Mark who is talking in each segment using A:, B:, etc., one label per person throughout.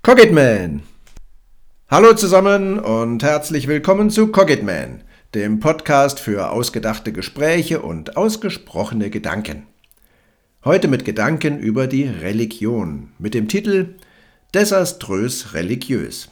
A: Cogitman! Hallo zusammen und herzlich willkommen zu Cogitman, dem Podcast für ausgedachte Gespräche und ausgesprochene Gedanken. Heute mit Gedanken über die Religion, mit dem Titel Desaströs religiös.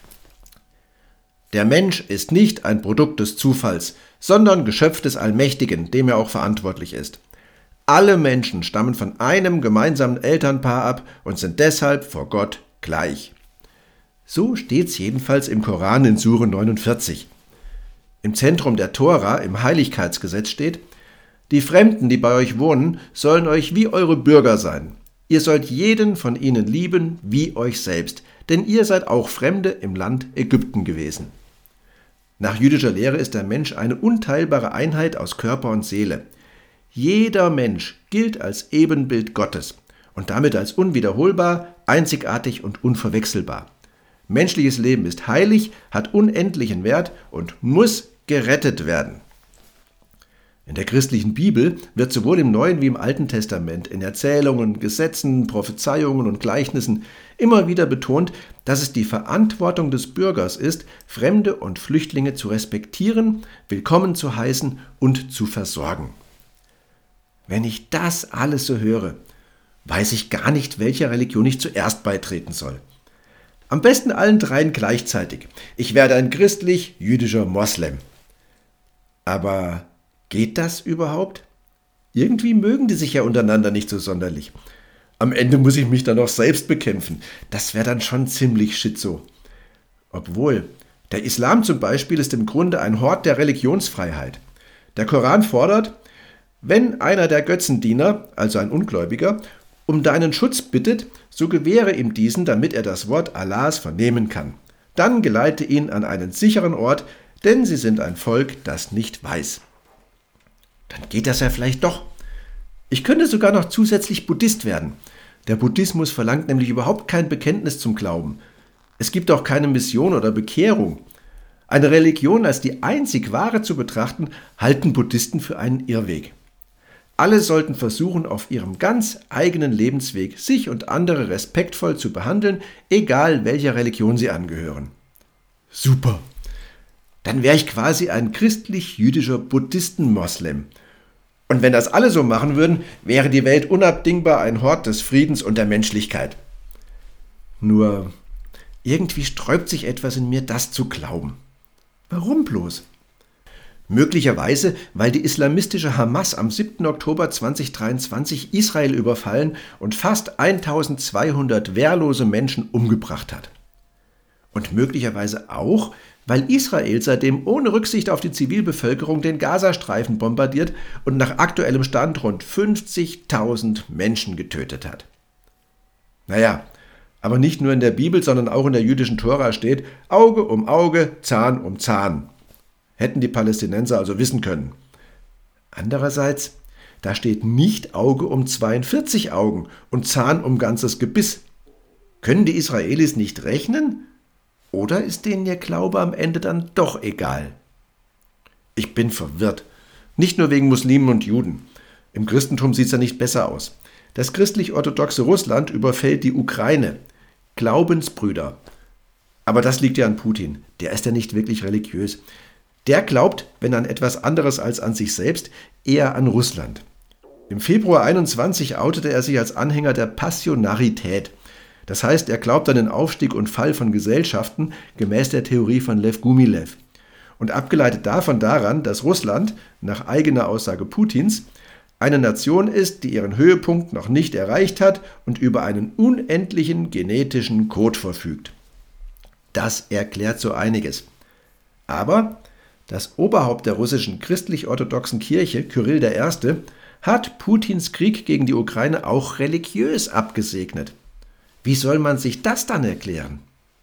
A: Der Mensch ist nicht ein Produkt des Zufalls, sondern Geschöpf des Allmächtigen, dem er auch verantwortlich ist. Alle Menschen stammen von einem gemeinsamen Elternpaar ab und sind deshalb vor Gott gleich. So steht's jedenfalls im Koran in Sure 49. Im Zentrum der Tora, im Heiligkeitsgesetz steht: Die Fremden, die bei euch wohnen, sollen euch wie eure Bürger sein. Ihr sollt jeden von ihnen lieben wie euch selbst, denn ihr seid auch Fremde im Land Ägypten gewesen. Nach jüdischer Lehre ist der Mensch eine unteilbare Einheit aus Körper und Seele. Jeder Mensch gilt als Ebenbild Gottes und damit als unwiederholbar, einzigartig und unverwechselbar. Menschliches Leben ist heilig, hat unendlichen Wert und muss gerettet werden. In der christlichen Bibel wird sowohl im Neuen wie im Alten Testament in Erzählungen, Gesetzen, Prophezeiungen und Gleichnissen immer wieder betont, dass es die Verantwortung des Bürgers ist, Fremde und Flüchtlinge zu respektieren, willkommen zu heißen und zu versorgen. Wenn ich das alles so höre, weiß ich gar nicht, welcher Religion ich zuerst beitreten soll. Am besten allen dreien gleichzeitig. Ich werde ein christlich-jüdischer Moslem. Aber geht das überhaupt? Irgendwie mögen die sich ja untereinander nicht so sonderlich. Am Ende muss ich mich dann noch selbst bekämpfen. Das wäre dann schon ziemlich schizo. Obwohl, der Islam zum Beispiel ist im Grunde ein Hort der Religionsfreiheit. Der Koran fordert: Wenn einer der Götzendiener, also ein Ungläubiger, um deinen Schutz bittet, so gewähre ihm diesen, damit er das Wort Allahs vernehmen kann. Dann geleite ihn an einen sicheren Ort, denn sie sind ein Volk, das nicht weiß. Dann geht das ja vielleicht doch. Ich könnte sogar noch zusätzlich Buddhist werden. Der Buddhismus verlangt nämlich überhaupt kein Bekenntnis zum Glauben. Es gibt auch keine Mission oder Bekehrung. Eine Religion als die einzig wahre zu betrachten, halten Buddhisten für einen Irrweg. Alle sollten versuchen, auf ihrem ganz eigenen Lebensweg sich und andere respektvoll zu behandeln, egal welcher Religion sie angehören. Super! Dann wäre ich quasi ein christlich-jüdischer Buddhisten-Moslem. Und wenn das alle so machen würden, wäre die Welt unabdingbar ein Hort des Friedens und der Menschlichkeit. Nur irgendwie sträubt sich etwas in mir, das zu glauben. Warum bloß? Möglicherweise, weil die islamistische Hamas am 7. Oktober 2023 Israel überfallen und fast 1200 wehrlose Menschen umgebracht hat. Und möglicherweise auch, weil Israel seitdem ohne Rücksicht auf die Zivilbevölkerung den Gazastreifen bombardiert und nach aktuellem Stand rund 50.000 Menschen getötet hat. Naja, aber nicht nur in der Bibel, sondern auch in der jüdischen Tora steht: Auge um Auge, Zahn um Zahn. Hätten die Palästinenser also wissen können. Andererseits, da steht nicht Auge um 42 Augen und Zahn um ganzes Gebiss. Können die Israelis nicht rechnen? Oder ist denen ihr Glaube am Ende dann doch egal? Ich bin verwirrt. Nicht nur wegen Muslimen und Juden. Im Christentum sieht es ja nicht besser aus. Das christlich-orthodoxe Russland überfällt die Ukraine. Glaubensbrüder. Aber das liegt ja an Putin. Der ist ja nicht wirklich religiös. Der glaubt, wenn an etwas anderes als an sich selbst, eher an Russland. Im Februar 21 outete er sich als Anhänger der Passionarität. Das heißt, er glaubt an den Aufstieg und Fall von Gesellschaften gemäß der Theorie von Lev Gumilev. Und abgeleitet davon daran, dass Russland, nach eigener Aussage Putins, eine Nation ist, die ihren Höhepunkt noch nicht erreicht hat und über einen unendlichen genetischen Code verfügt. Das erklärt so einiges. Aber das Oberhaupt der russischen christlich-orthodoxen Kirche, Kyrill I., hat Putins Krieg gegen die Ukraine auch religiös abgesegnet. Wie soll man sich das dann erklären?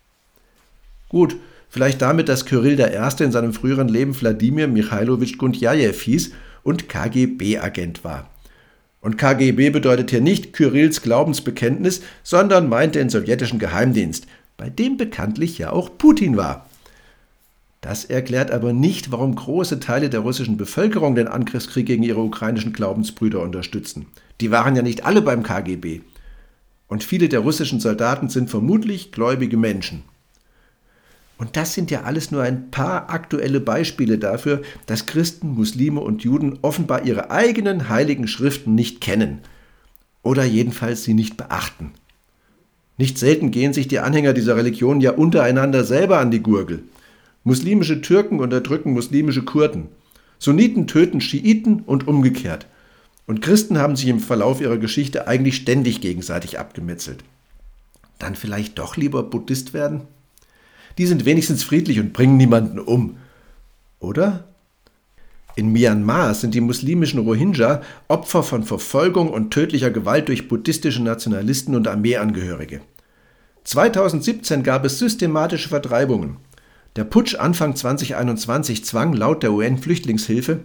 A: Gut, vielleicht damit, dass Kyrill I. in seinem früheren Leben Wladimir Michailowitsch Gundjajew hieß und KGB-Agent war. Und KGB bedeutet hier nicht Kyrills Glaubensbekenntnis, sondern meint den sowjetischen Geheimdienst, bei dem bekanntlich ja auch Putin war. Das erklärt aber nicht, warum große Teile der russischen Bevölkerung den Angriffskrieg gegen ihre ukrainischen Glaubensbrüder unterstützen. Die waren ja nicht alle beim KGB. Und viele der russischen Soldaten sind vermutlich gläubige Menschen. Und das sind ja alles nur ein paar aktuelle Beispiele dafür, dass Christen, Muslime und Juden offenbar ihre eigenen heiligen Schriften nicht kennen. Oder jedenfalls sie nicht beachten. Nicht selten gehen sich die Anhänger dieser Religion ja untereinander selber an die Gurgel. Muslimische Türken unterdrücken muslimische Kurden. Sunniten töten Schiiten und umgekehrt. Und Christen haben sich im Verlauf ihrer Geschichte eigentlich ständig gegenseitig abgemetzelt. Dann vielleicht doch lieber Buddhist werden? Die sind wenigstens friedlich und bringen niemanden um. Oder? In Myanmar sind die muslimischen Rohingya Opfer von Verfolgung und tödlicher Gewalt durch buddhistische Nationalisten und Armeeangehörige. 2017 gab es systematische Vertreibungen. Der Putsch Anfang 2021 zwang laut der UN-Flüchtlingshilfe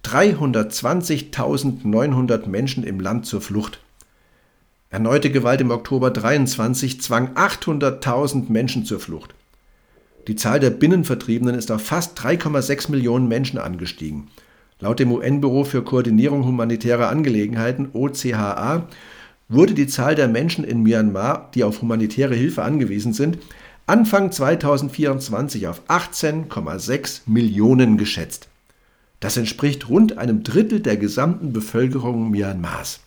A: 320.900 Menschen im Land zur Flucht. Erneute Gewalt im Oktober 2023 zwang 800.000 Menschen zur Flucht. Die Zahl der Binnenvertriebenen ist auf fast 3,6 Millionen Menschen angestiegen. Laut dem UN-Büro für Koordinierung humanitärer Angelegenheiten OCHA wurde die Zahl der Menschen in Myanmar, die auf humanitäre Hilfe angewiesen sind, Anfang 2024 auf 18,6 Millionen geschätzt. Das entspricht rund einem Drittel der gesamten Bevölkerung Myanmars.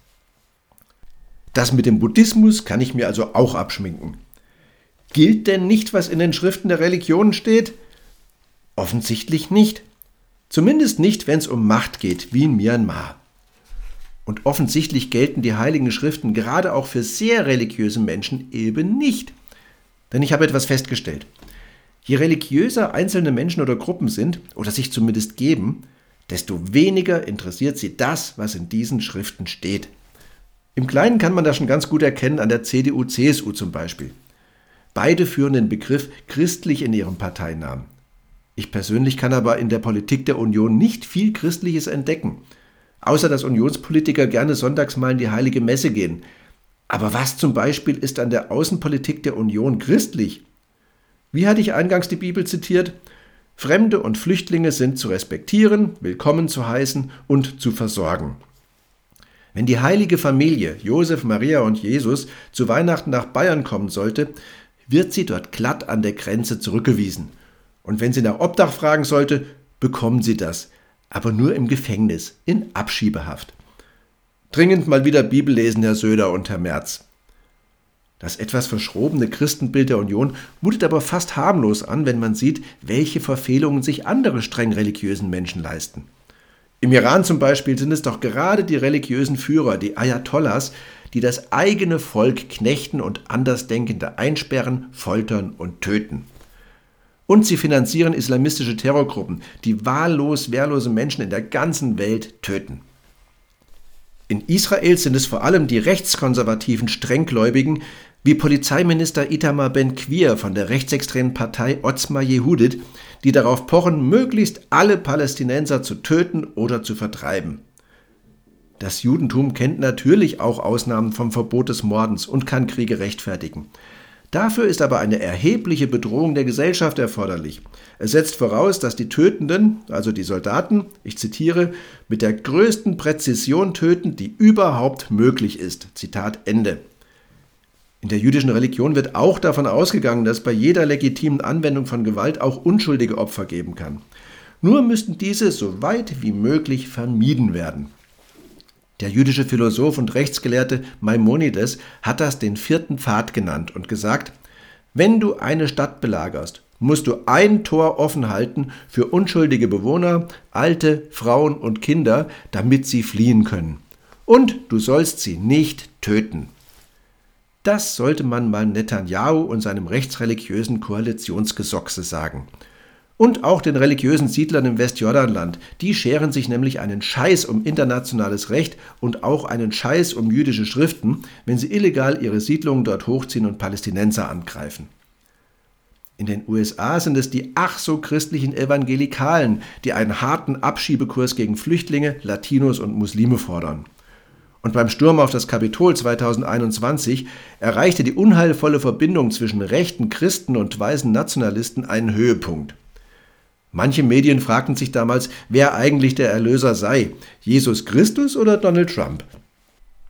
A: Das mit dem Buddhismus kann ich mir also auch abschminken. Gilt denn nicht, was in den Schriften der Religionen steht? Offensichtlich nicht. Zumindest nicht, wenn es um Macht geht, wie in Myanmar. Und offensichtlich gelten die heiligen Schriften gerade auch für sehr religiöse Menschen eben nicht. Denn ich habe etwas festgestellt. Je religiöser einzelne Menschen oder Gruppen sind, oder sich zumindest geben, desto weniger interessiert sie das, was in diesen Schriften steht. Im Kleinen kann man das schon ganz gut erkennen an der CDU-CSU zum Beispiel. Beide führen den Begriff christlich in ihrem Parteinamen. Ich persönlich kann aber in der Politik der Union nicht viel Christliches entdecken, außer dass Unionspolitiker gerne sonntags mal in die Heilige Messe gehen. Aber was zum Beispiel ist an der Außenpolitik der Union christlich? Wie hatte ich eingangs die Bibel zitiert? Fremde und Flüchtlinge sind zu respektieren, willkommen zu heißen und zu versorgen. Wenn die heilige Familie Josef, Maria und Jesus zu Weihnachten nach Bayern kommen sollte, wird sie dort glatt an der Grenze zurückgewiesen. Und wenn sie nach Obdach fragen sollte, bekommen sie das, aber nur im Gefängnis, in Abschiebehaft. Dringend mal wieder Bibel lesen, Herr Söder und Herr Merz. Das etwas verschrobene Christenbild der Union mutet aber fast harmlos an, wenn man sieht, welche Verfehlungen sich andere streng religiösen Menschen leisten. Im Iran zum Beispiel sind es doch gerade die religiösen Führer, die Ayatollahs, die das eigene Volk knechten und Andersdenkende einsperren, foltern und töten. Und sie finanzieren islamistische Terrorgruppen, die wahllos wehrlose Menschen in der ganzen Welt töten. In Israel sind es vor allem die rechtskonservativen Strenggläubigen, wie Polizeiminister Itamar Ben-Gvir von der rechtsextremen Partei Otzma Yehudit, die darauf pochen, möglichst alle Palästinenser zu töten oder zu vertreiben. Das Judentum kennt natürlich auch Ausnahmen vom Verbot des Mordens und kann Kriege rechtfertigen. Dafür ist aber eine erhebliche Bedrohung der Gesellschaft erforderlich. Es setzt voraus, dass die Tötenden, also die Soldaten, ich zitiere, mit der größten Präzision töten, die überhaupt möglich ist. Zitat Ende. In der jüdischen Religion wird auch davon ausgegangen, dass bei jeder legitimen Anwendung von Gewalt auch unschuldige Opfer geben kann. Nur müssten diese so weit wie möglich vermieden werden. Der jüdische Philosoph und Rechtsgelehrte Maimonides hat das den 4. Pfad genannt und gesagt, wenn du eine Stadt belagerst, musst du ein Tor offen halten für unschuldige Bewohner, Alte, Frauen und Kinder, damit sie fliehen können. Und du sollst sie nicht töten. Das sollte man mal Netanyahu und seinem rechtsreligiösen Koalitionsgesochse sagen. Und auch den religiösen Siedlern im Westjordanland. Die scheren sich nämlich einen Scheiß um internationales Recht und auch einen Scheiß um jüdische Schriften, wenn sie illegal ihre Siedlungen dort hochziehen und Palästinenser angreifen. In den USA sind es die ach so christlichen Evangelikalen, die einen harten Abschiebekurs gegen Flüchtlinge, Latinos und Muslime fordern. Und beim Sturm auf das Kapitol 2021 erreichte die unheilvolle Verbindung zwischen rechten Christen und weißen Nationalisten einen Höhepunkt. Manche Medien fragten sich damals, wer eigentlich der Erlöser sei, Jesus Christus oder Donald Trump.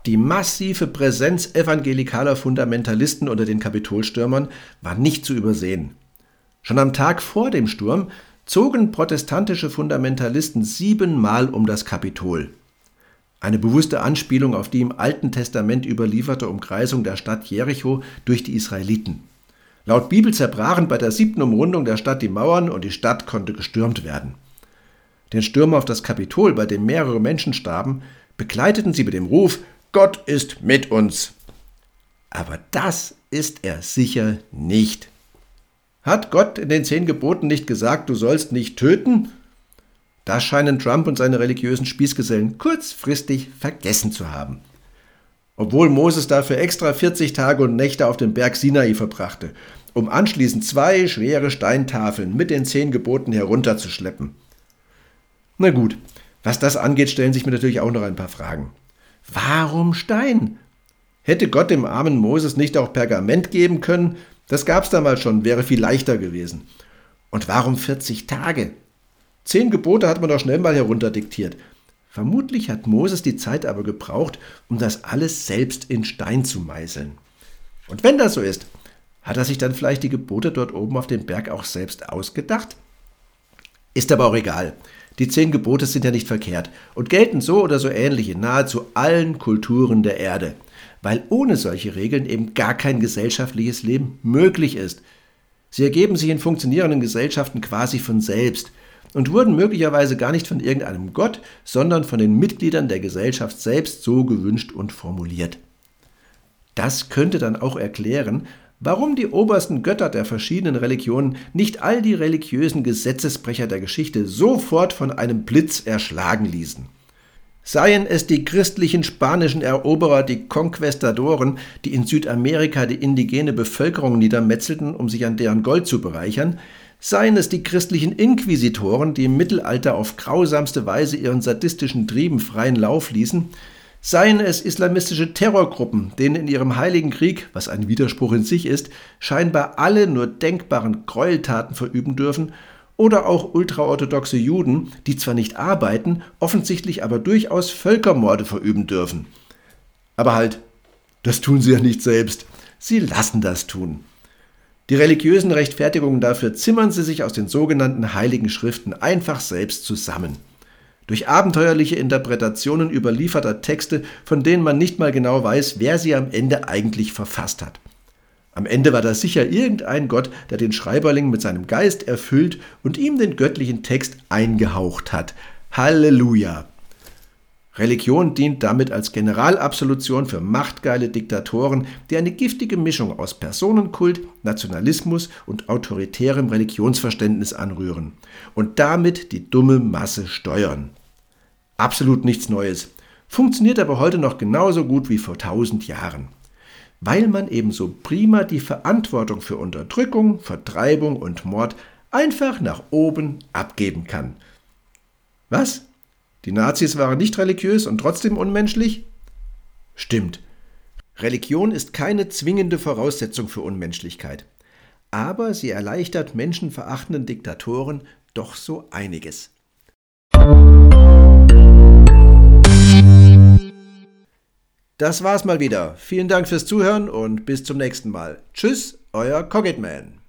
A: Die massive Präsenz evangelikaler Fundamentalisten unter den Kapitolstürmern war nicht zu übersehen. Schon am Tag vor dem Sturm zogen protestantische Fundamentalisten 7-mal um das Kapitol. Eine bewusste Anspielung auf die im Alten Testament überlieferte Umkreisung der Stadt Jericho durch die Israeliten. Laut Bibel zerbrachen bei der 7. Umrundung der Stadt die Mauern und die Stadt konnte gestürmt werden. Den Sturm auf das Kapitol, bei dem mehrere Menschen starben, begleiteten sie mit dem Ruf: Gott ist mit uns. Aber das ist er sicher nicht. Hat Gott in den 10 Geboten nicht gesagt, du sollst nicht töten? Das scheinen Trump und seine religiösen Spießgesellen kurzfristig vergessen zu haben. Obwohl Moses dafür extra 40 Tage und Nächte auf dem Berg Sinai verbrachte, um anschließend 2 schwere Steintafeln mit den 10 Geboten herunterzuschleppen. Na gut, was das angeht, stellen sich mir natürlich auch noch ein paar Fragen. Warum Stein? Hätte Gott dem armen Moses nicht auch Pergament geben können? Das gab's damals schon, wäre viel leichter gewesen. Und warum 40 Tage? 10 Gebote hat man doch schnell mal herunterdiktiert. Vermutlich hat Moses die Zeit aber gebraucht, um das alles selbst in Stein zu meißeln. Und wenn das so ist, hat er sich dann vielleicht die Gebote dort oben auf dem Berg auch selbst ausgedacht? Ist aber auch egal. Die 10 Gebote sind ja nicht verkehrt und gelten so oder so ähnlich in nahezu allen Kulturen der Erde, weil ohne solche Regeln eben gar kein gesellschaftliches Leben möglich ist. Sie ergeben sich in funktionierenden Gesellschaften quasi von selbst und wurden möglicherweise gar nicht von irgendeinem Gott, sondern von den Mitgliedern der Gesellschaft selbst so gewünscht und formuliert. Das könnte dann auch erklären, warum die obersten Götter der verschiedenen Religionen nicht all die religiösen Gesetzesbrecher der Geschichte sofort von einem Blitz erschlagen ließen. Seien es die christlichen spanischen Eroberer, die Conquistadoren, die in Südamerika die indigene Bevölkerung niedermetzelten, um sich an deren Gold zu bereichern, seien es die christlichen Inquisitoren, die im Mittelalter auf grausamste Weise ihren sadistischen Trieben freien Lauf ließen, seien es islamistische Terrorgruppen, denen in ihrem heiligen Krieg, was ein Widerspruch in sich ist, scheinbar alle nur denkbaren Gräueltaten verüben dürfen, oder auch ultraorthodoxe Juden, die zwar nicht arbeiten, offensichtlich aber durchaus Völkermorde verüben dürfen. Aber halt, das tun sie ja nicht selbst. Sie lassen das tun. Die religiösen Rechtfertigungen dafür zimmern sie sich aus den sogenannten Heiligen Schriften einfach selbst zusammen. Durch abenteuerliche Interpretationen überlieferter Texte, von denen man nicht mal genau weiß, wer sie am Ende eigentlich verfasst hat. Am Ende war das sicher irgendein Gott, der den Schreiberling mit seinem Geist erfüllt und ihm den göttlichen Text eingehaucht hat. Halleluja! Religion dient damit als Generalabsolution für machtgeile Diktatoren, die eine giftige Mischung aus Personenkult, Nationalismus und autoritärem Religionsverständnis anrühren und damit die dumme Masse steuern. Absolut nichts Neues, funktioniert aber heute noch genauso gut wie vor 1000 Jahren. Weil man eben so prima die Verantwortung für Unterdrückung, Vertreibung und Mord einfach nach oben abgeben kann. Was? Die Nazis waren nicht religiös und trotzdem unmenschlich? Stimmt. Religion ist keine zwingende Voraussetzung für Unmenschlichkeit. Aber sie erleichtert menschenverachtenden Diktatoren doch so einiges. Das war's mal wieder. Vielen Dank fürs Zuhören und bis zum nächsten Mal. Tschüss, euer Cocketman.